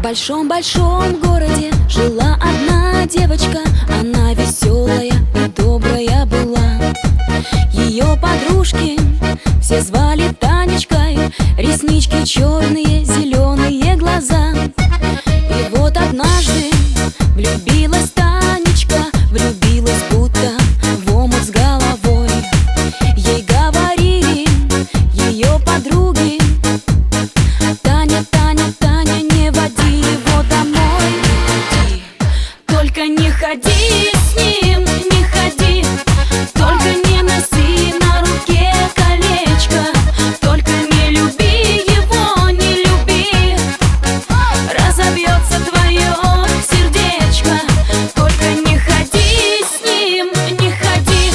большом-большом городе жила одна девочка. Она веселая и добрая была. Ее подружки все звали Танечкой. Реснички черные, зеленые глаза. И вот однажды влюбилась Танечка. Влюбилась будто в омут с головой. Ей говорили ее подруги: Таня, Таня, Таня, не води его домой. Только не ходи с ним, не ходи. Только не носи на руке колечко. Только не люби его, не люби. Разобьется твое сердечко. Только не ходи с ним, не ходи.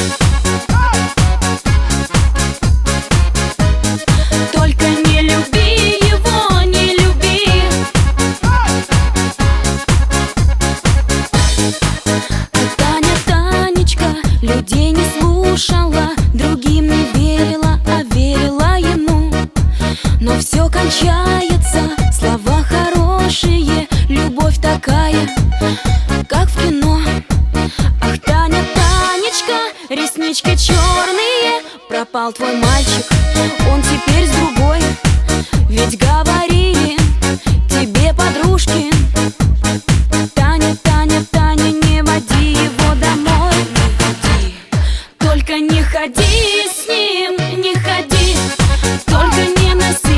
Только не люби его, не люби. Таня, Танечка людей не слушала, другим не верила, а верила ему. Но все кончается, слова хорошие, любовь такая, как в кино. Ах, Таня, Танечка, реснички черные, пропал твой мальчик, он теперь с другой. Ведь говорили тебе подружки: Таня, Таня, Таня, не води его домой. Только не ходи с ним, не ходи. Только не носи